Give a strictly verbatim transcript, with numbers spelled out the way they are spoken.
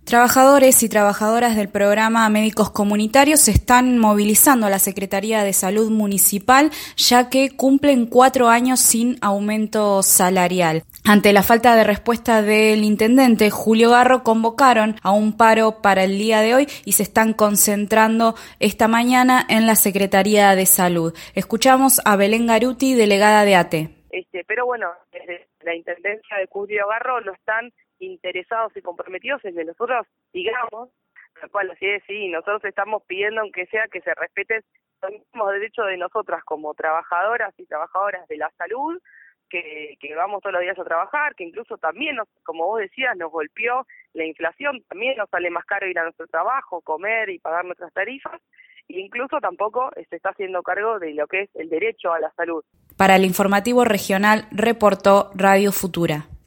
Trabajadores y trabajadoras del programa Médicos Comunitarios se están movilizando a la Secretaría de Salud Municipal, ya que cumplen cuatro años sin aumento salarial. Ante la falta de respuesta del intendente Julio Garro, convocaron a un paro para el día de hoy y se están concentrando esta mañana en la Secretaría de Salud. Escuchamos a Belén Garuti, delegada de A T E. Este, pero bueno, desde la intendencia de Julio Garro no están interesados y comprometidos en que nosotros digamos, tal cual así es, sí, nosotros estamos pidiendo aunque sea que se respeten los mismos derechos de nosotras como trabajadoras y trabajadoras de la salud, que, que vamos todos los días a trabajar, que incluso también, nos, como vos decías, nos golpeó la inflación, también nos sale más caro ir a nuestro trabajo, comer y pagar nuestras tarifas, e incluso tampoco se está haciendo cargo de lo que es el derecho a la salud. Para el informativo regional reportó Radio Futura.